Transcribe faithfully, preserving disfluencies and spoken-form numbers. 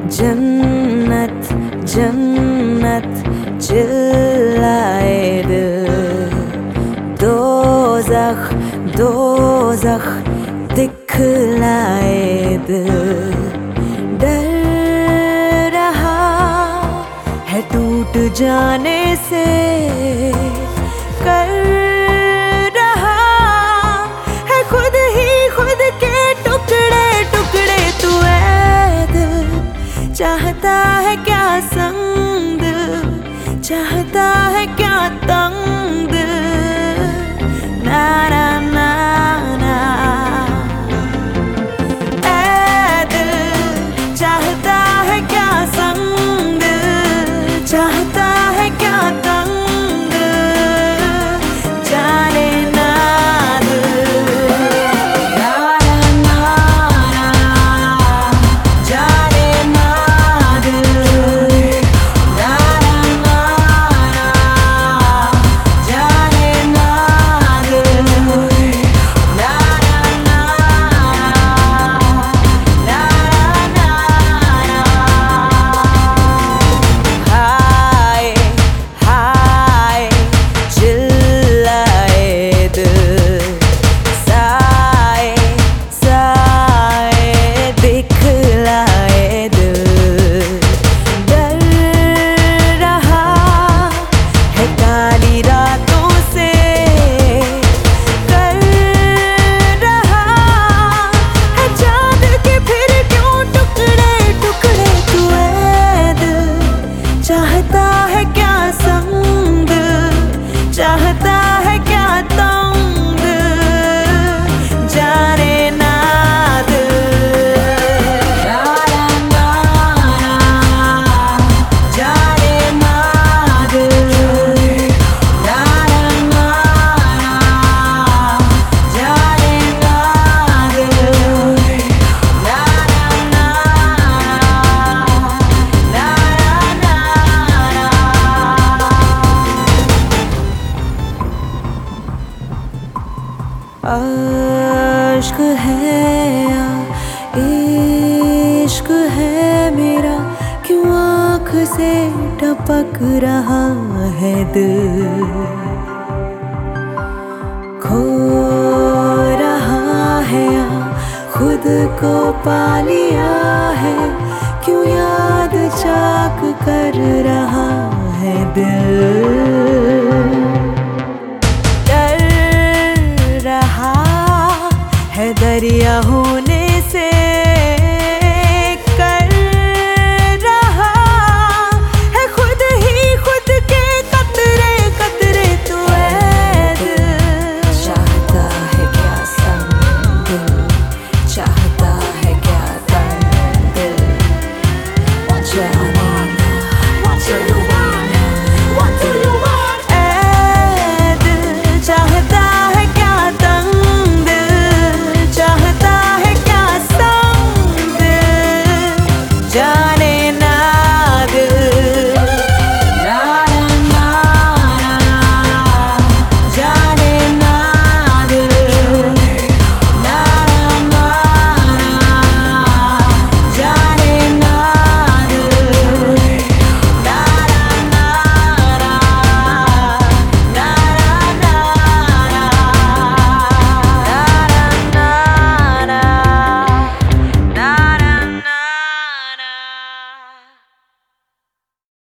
जन्नत जन्नत चिल्लाए दिल, दोज़ख दोज़ख दिखलाए दिल। डर रहा है टूट जाने से, कर रहा है खुद ही खुद के टुकड़े टुकड़े। तू ऐ दिल चाहता है क्या संग, चाहता है क्या तंग, ना ना ना ना। ऐ दिल चाहता है क्या संग, चाहता है क्या तंग, जाने ना दिल, ना ना ना, जाने ना दिल, ना ना ना, जाने ना दिल, ना ना ना, ना ना ना। हाय हाय चिल्लाए दिल, साए साए दिखलाए दिल। डर रहा है काली रातों से, कर रहा है चाँद के फिर क्यों टुकड़े टुकड़े। तू ऐ दिल चाहता है क्या संग, चाहता है क्या तंग, जाने ना दिल, ना ना ना, जाने ना दिल, ना ना ना, जाने ना दिल, ना ना ना, ना ना ना। आश्क है या इश्क है मेरा, क्यों आँख से टपक रहा है दिल। खो रहा है या खुद को पा लिया है, क्यों याद चाक कर रहा है दिल।